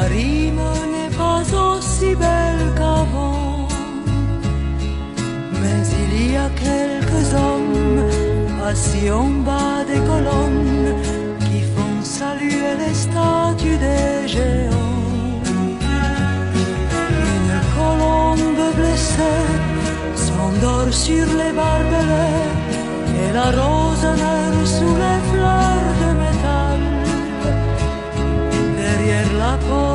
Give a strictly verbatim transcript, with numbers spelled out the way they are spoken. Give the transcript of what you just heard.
rime n'est pas aussi belle qu'avant, mais il y a quelques hommes assis en bas des colonnes qui font saluer les statues des géants. Une colombe blessée s'endort sur les barbelés et la rose meurt sous les fleurs de métal. Derrière la porte